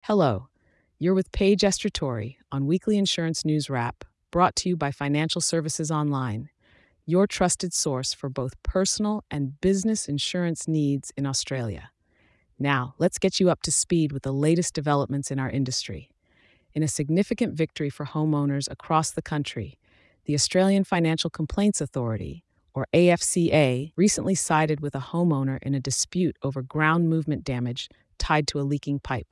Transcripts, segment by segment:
Hello, you're with Paige Estratori on Weekly Insurance News Wrap, brought to you by Financial Services Online, your trusted source for both personal and business insurance needs in Australia. Now, let's get you up to speed with the latest developments in our industry. In a significant victory for homeowners across the country, the Australian Financial Complaints Authority, or AFCA, recently sided with a homeowner in a dispute over ground movement damage tied to a leaking pipe.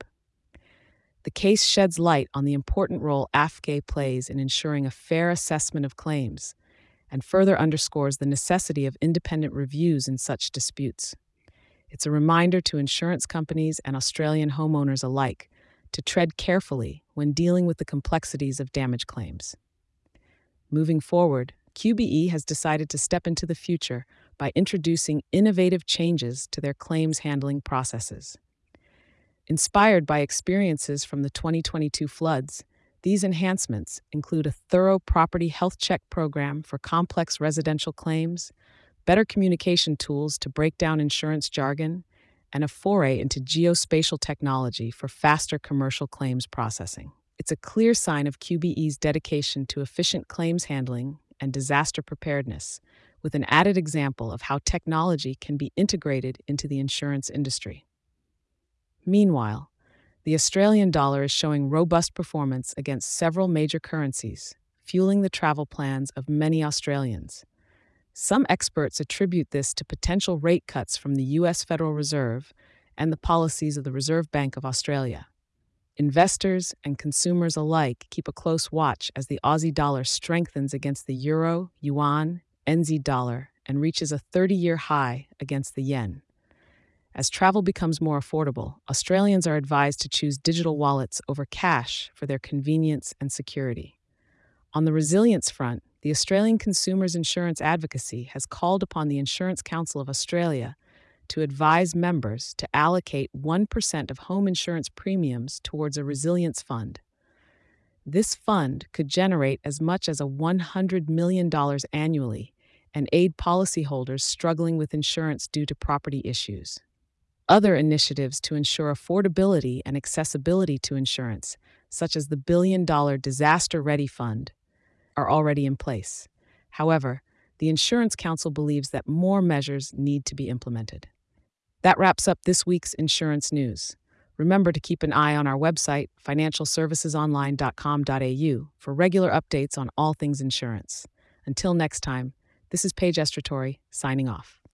The case sheds light on the important role AFCA plays in ensuring a fair assessment of claims and further underscores the necessity of independent reviews in such disputes. It's a reminder to insurance companies and Australian homeowners alike to tread carefully when dealing with the complexities of damage claims. Moving forward, QBE has decided to step into the future by introducing innovative changes to their claims handling processes. Inspired by experiences from the 2022 floods, these enhancements include a thorough property health check program for complex residential claims, better communication tools to break down insurance jargon, and a foray into geospatial technology for faster commercial claims processing. It's a clear sign of QBE's dedication to efficient claims handling and disaster preparedness, with an added example of how technology can be integrated into the insurance industry. Meanwhile, the Australian dollar is showing robust performance against several major currencies, fueling the travel plans of many Australians. Some experts attribute this to potential rate cuts from the US Federal Reserve and the policies of the Reserve Bank of Australia. Investors and consumers alike keep a close watch as the Aussie dollar strengthens against the euro, yuan, NZ dollar, and reaches a 30-year high against the yen. As travel becomes more affordable, Australians are advised to choose digital wallets over cash for their convenience and security. On the resilience front, the Australian Consumers Insurance Advocacy has called upon the Insurance Council of Australia to advise members to allocate 1% of home insurance premiums towards a resilience fund. This fund could generate as much as $100 million annually and aid policyholders struggling with insurance due to property issues. Other initiatives to ensure affordability and accessibility to insurance, such as the billion-dollar Disaster Ready Fund, are already in place. However, the Insurance Council believes that more measures need to be implemented. That wraps up this week's insurance news. Remember to keep an eye on our website, financialservicesonline.com.au, for regular updates on all things insurance. Until next time, this is Paige Estratori, signing off.